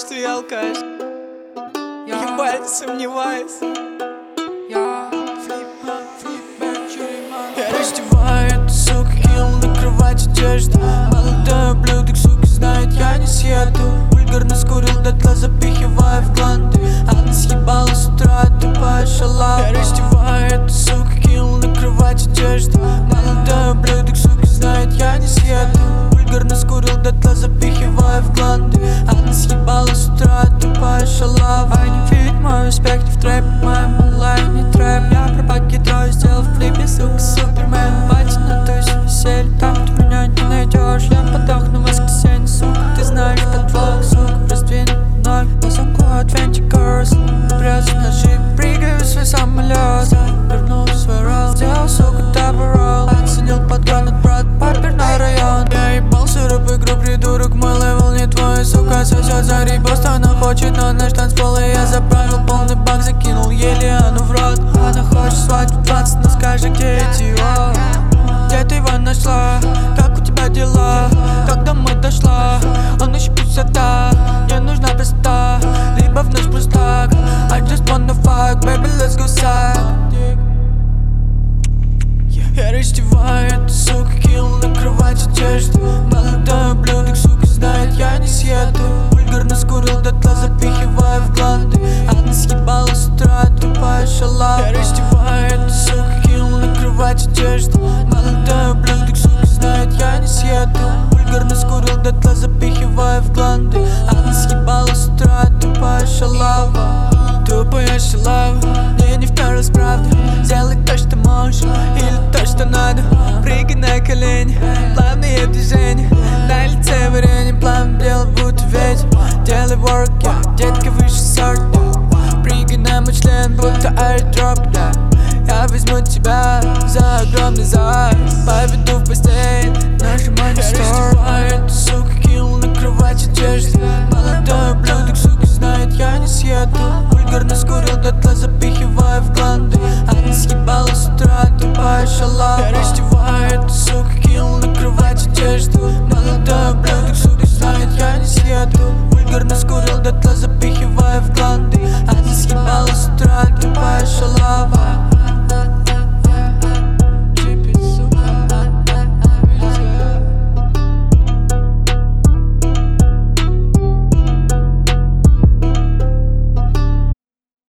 что я алкаш. Ебать, сомневаюсь. Я раздеваю эту суку, кинул на кровать одежду. Молодой ублюдок, сука, знает, я не съеду. Вульгарно скурил дотла, запихивая в гланды. Она съебала с утра, тупая шалава. Я раздеваю эту суку, кинул на кровать одежду. Молодой ублюдок, сука, знает, я не съеду. Вульгарно скурил дотла, запихивая в гланды. Она съебала с утра, тупая шалава. Они видят мой успех, не в трэп, моя малая не трэп. Я пропагидрою, сделал в клипе, сука, супермен. Пати на тусе, веселье, там ты меня не найдешь. Я подохну в воскресенье, сука, ты знаешь подвох, сука, раздвинут ноги. Я замкну Adventure Girls, прётся на джип, прыгаю в свой самолет. Вернул свой ролл, сделал, сука, таборол. Оценил патрон от брата, паперный район. Я ебал сироп, игру, придурок, мой левел не твой, сука, сосёт за рибост. Она хочет на наш танцпол, и я заправил полный бак, закинул Елену в рот. Она хочет свадьбу 20, но скажи, где эти, где ты его нашла? Как у тебя дела? Как домой дошла? Он ищет пустота, мне нужна простота. Либо в ночь пустак, I just wanna fuck, baby, let's go suck. Я раздеваю эту суку, кинул на кровать одежду. Молодой ублюдок, сука, знает, я не съеду. Вульгарно скурил дотла, запихивая в гланды. Она съебала с утра, тупая шалава. Я раздеваю эту суку, кинул на кровать одежду. Молодой ублюдок, сука, знает, я не съеду. Вульгарно скурил дотла, запихивая в гланды. Она съебала с утра, тупая шалава. Тупая шалава, мне не второй правда. Сделай то, что можешь, или то, что надо. Прыгай на колени, плавные движения. На лице варенье, пламя бело, будто ветер. Делай work, детка выше сорта. Прыгай на мой член, будто airdrop, Я возьму тебя за огромный зал, поведу в постель, нажимай на стор. Я раздеваю эту суку, кинул на кровать одежду. Молодой ублюдок, сука, знает, я не съеду. Вульгарно скурил дотла, запихивая в гланды. Она съебала с